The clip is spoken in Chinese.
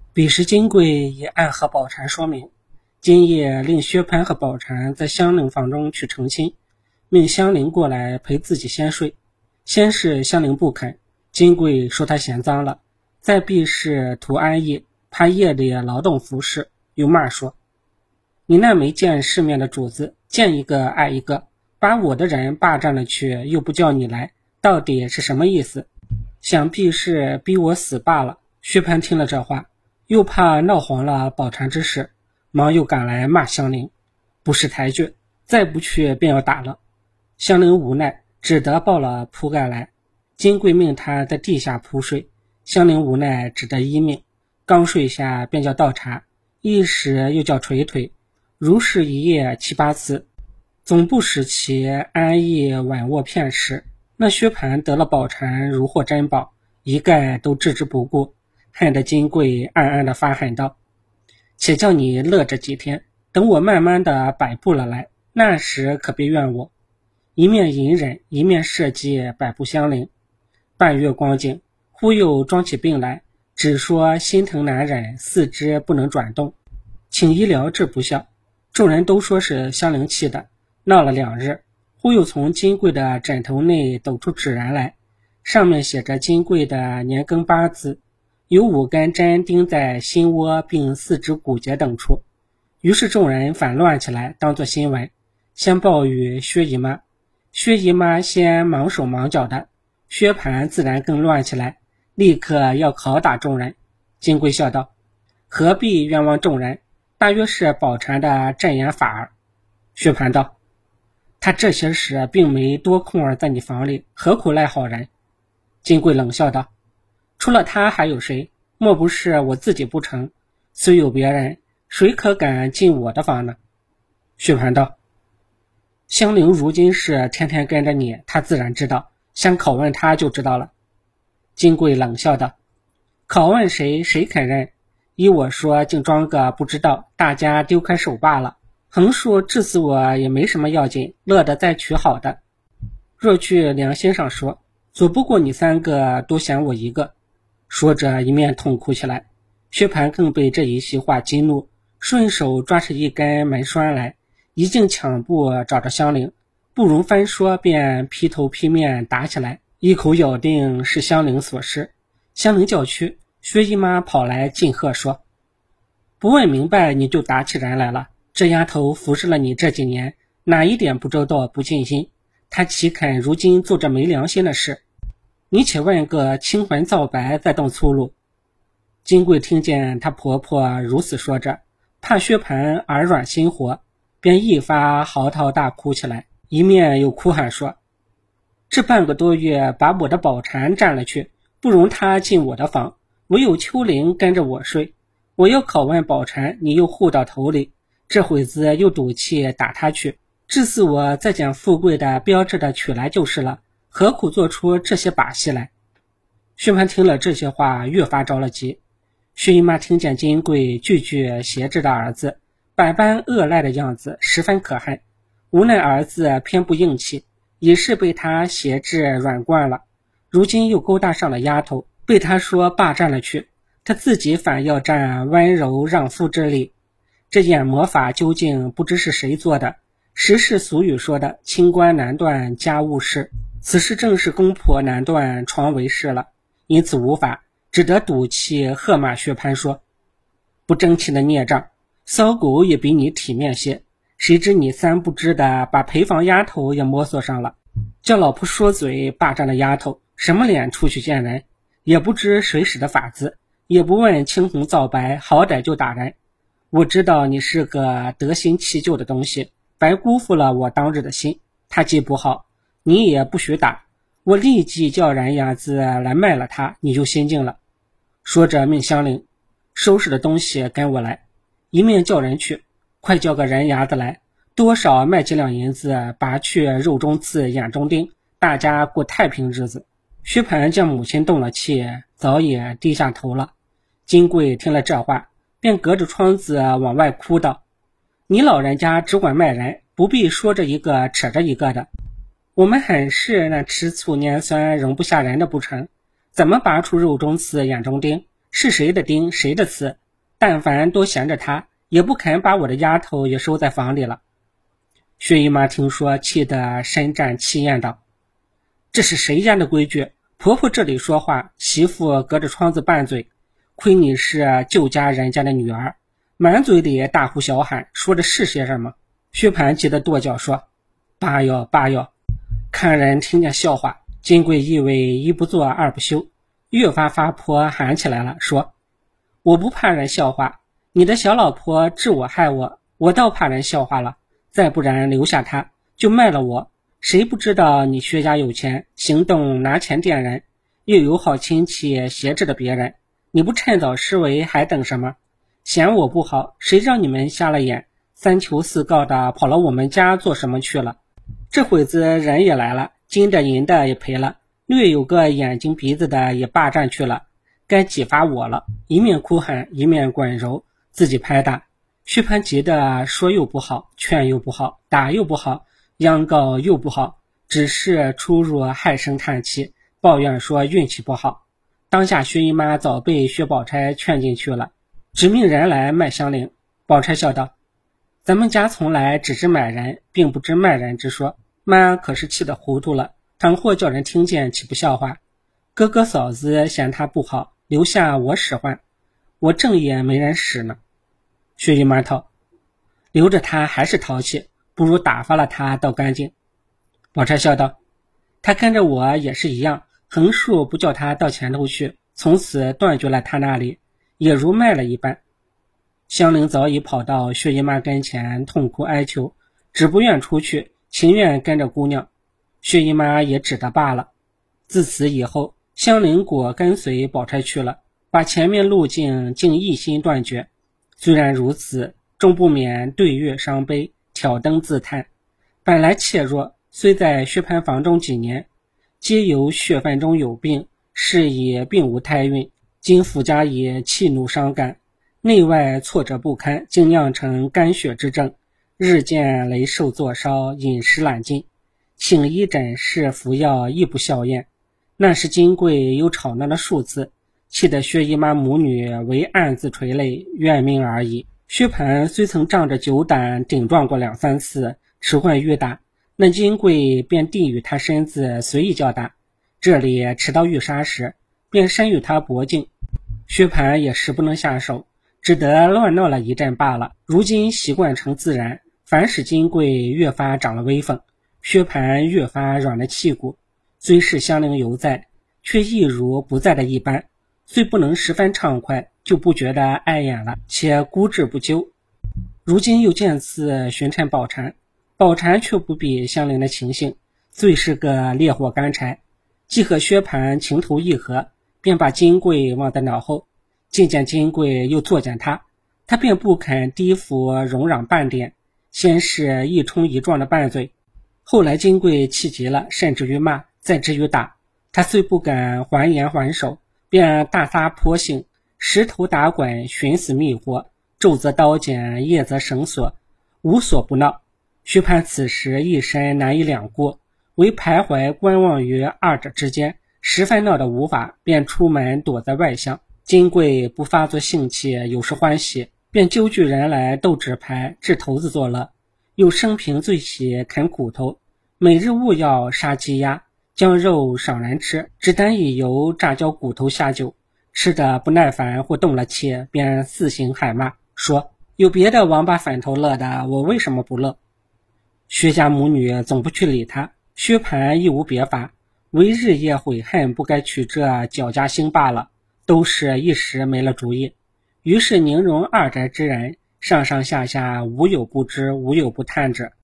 彼时金贵已暗和宝蟾说明，今夜令薛蟠和宝蟾在香菱房中去成亲，命香菱过来陪自己先睡。先是香菱不肯，金贵说她嫌脏了，再必是图安逸，怕夜里劳动服侍，又骂说：你那没见世面的主子，见一个爱一个，把我的人霸占了去，又不叫你来，到底是什么意思？想必是逼我死罢了。薛蟠听了这话，又怕闹黄了宝蟾之事，忙又赶来骂香菱，不识抬举，再不去便要打了。香菱无奈，只得抱了铺盖来。金贵命他在地下铺睡，香菱无奈只得依命。刚睡下便叫倒茶，一时又叫捶腿，如是一夜7、8次，总不使其安逸晚卧片时。那薛蟠得了宝蟾如获珍宝，一概都置之不顾，害得金贵暗暗地发狠道：且叫你乐这几天，等我慢慢的摆布了来，那时可别怨我。一面隐忍，一面设计摆布香菱。半月光景，忽又装起病来，只说心疼难忍，四肢不能转动，请医疗治不效。众人都说是香菱气的，闹了2日，忽又从金贵的枕头内抖出纸人来，上面写着金贵的年庚8字，有5根针钉在心窝并4指骨节等处。于是众人反乱起来，当作新闻，先报与薛姨妈。薛姨妈先忙手忙脚的，薛蟠自然更乱起来，立刻要拷打众人。金贵笑道：何必冤枉众人，大约是宝蟾的阵眼法儿。薛蟠道：他这些时并没多空儿在你房里，何苦赖好人？金贵冷笑道：除了他还有谁？莫不是我自己不成？虽有别人，谁可敢进我的房呢？薛蟠道：香菱如今是天天跟着你，他自然知道，先拷问他就知道了。金贵冷笑道：拷问谁，谁肯认？依我说，竟装个不知道，大家丢开手罢了。横竖治死我也没什么要紧，乐得再娶好的。若据良心上说，左不过你3个多嫌我一个。说着一面痛哭起来。薛蟠更被这一席话激怒，顺手抓起一根门栓来，一径抢步找着香菱，不容翻说，便劈头劈面打起来，一口咬定是香菱所施。香菱叫屈，薛姨妈跑来进喝说：不问明白你就打起人来了，这丫头服侍了你这几年，哪一点不周到不尽心？她岂肯如今做这没良心的事？你且问个清魂皂白，再动粗鲁。金贵听见她婆婆如此说着，怕薛蟠耳软心活，便一发嚎啕大哭起来，一面又哭喊说：这半个多月把我的宝蟾占了去，不容她进我的房，唯有秋玲跟着我睡。我要拷问宝蟾，你又护到头里，这会子又赌气打她去，致死我再将富贵的标致的取来就是了，何苦做出这些把戏来？薛蟠听了这些话，越发着了急。薛姨妈听见金贵句句挟制的儿子，百般恶赖的样子，十分可恨。无奈儿子偏不硬气，已是被他挟制软惯了，如今又勾搭上了丫头，被他说霸占了去，他自己反要占温柔让夫之力。这眼魔法究竟不知是谁做的，时是俗语说的清官难断家务事，此事正是公婆难断床为事了，因此无法，只得赌气喝骂薛蟠说：不争气的孽障，骚狗也比你体面些，谁知你3不知的把陪房丫头也摸索上了，叫老婆说嘴霸占了丫头，什么脸出去见人？也不知谁使的法子，也不问青红皂白，好歹就打人。我知道你是个得心弃旧的东西，白辜负了我当日的心，他既不好，你也不许打，我立即叫人牙子来卖了他，你就心静了。说着命香菱收拾的东西跟我来，一面叫人去，快叫个人牙子来，多少卖几两银子，拔去肉中刺眼中钉，大家过太平日子。薛蟠见母亲动了气，早也低下头了。金贵听了这话，便隔着窗子往外哭道：你老人家只管卖人，不必说着一个扯着一个的，我们很是那吃醋拈酸容不下人的不成？怎么拔出肉中刺眼中钉， 是谁的钉谁的刺，但凡多闲着他，也不肯把我的丫头也收在房里了。薛姨妈听说，气得伸展气焰道：这是谁家的规矩？婆婆这里说话，媳妇隔着窗子拌嘴，亏你是旧家人家的女儿，满嘴里大呼小喊，说的是些什么？薛蟠急得跺脚说：罢哟罢哟，看人听见笑话。金贵意味一不做二不休，越发发泼喊起来了，说：我不怕人笑话，你的小老婆治我害我，我倒怕人笑话了，再不然留下她，就卖了我。谁不知道你薛家有钱，行动拿钱垫人，又有好亲戚挟制着别人，你不趁早施为还等什么？嫌我不好，谁让你们瞎了眼，三求四告的跑了我们家做什么去了？这会子人也来了，金的银的也赔了，略有个眼睛鼻子的也霸占去了，该几罚我了。一面哭喊，一面滚揉，自己拍打。薛蟠急得说又不好，劝又不好，打又不好，央告又不好，只是出入唉声叹气，抱怨说运气不好。当下薛姨妈早被薛宝钗劝进去了，指命人来卖香菱。宝钗笑道：咱们家从来只知买人，并不知卖人之说，妈可是气得糊涂了，倘或叫人听见，岂不笑话？哥哥嫂子嫌他不好，留下我使唤，我正也没人使呢。薛姨妈道：留着他还是淘气，不如打发了他倒干净。宝钗笑道：他跟着我也是一样，横竖不叫他到前头去，从此断绝了他那里，也如卖了一般。香菱早已跑到薛姨妈跟前痛哭哀求，只不愿出去，情愿跟着姑娘。薛姨妈也只得罢了。自此以后，香菱果跟随宝钗去了，把前面路径竟一心断绝。虽然如此，终不免对月伤悲，挑灯自叹。本来怯弱，虽在薛蟠房中几年，皆由血分中有病，是也并无胎孕。今附加也气怒伤感，内外挫折不堪，竟酿成肝血之症，日渐雷受作烧，饮食懒进，请医诊视服药亦不效验。那时金贵又吵闹了数次，气得薛姨妈母女为暗自垂泪，怨命而已。薛蟠虽曾仗着酒胆顶撞过2、3次，迟缓欲打，那金贵便递与他身子随意叫打，这里迟到欲杀时，便伸与他脖颈。薛蟠也时不能下手，只得乱闹了一阵罢了。如今习惯成自然，反使金贵越发长了威风，薛蟠越发软了气骨。虽是香菱犹在，却亦如不在的一般，虽不能十分畅快，就不觉得碍眼了，且孤置不究。如今又见次巡陈宝钗，宝钗却不比香菱的情形，最是个烈火干柴，既和薛蟠情投意合，便把金贵忘在脑后。渐见金贵又作践他，他便不肯低伏容嚷半点，先是一冲一撞的拌嘴，后来金贵气急了，甚至于骂，再至于打。他虽不敢还言还手，便大撒泼性，石头打滚，寻死觅活，昼则刀剪，夜则绳索，无所不闹。薛蟠此时一身难以两顾，唯徘徊观望于二者之间，十分闹得无法，便出门躲在外厢。金贵不发作兴气，有时欢喜，便揪聚人来斗纸牌，掷骰子作乐，又生平最喜啃骨头，每日务要杀鸡鸭，将肉赏人吃，只单以油炸焦骨头下酒，吃得不耐烦或动了气，便肆行喊骂，说有别的王八粉头乐的，我为什么不乐？薛家母女总不去理他，薛蟠亦无别法，唯日夜悔恨不该娶这脚家星罢了，都是一时没了主意。于是宁荣二宅之人，上上下下无有不知，无有不叹者。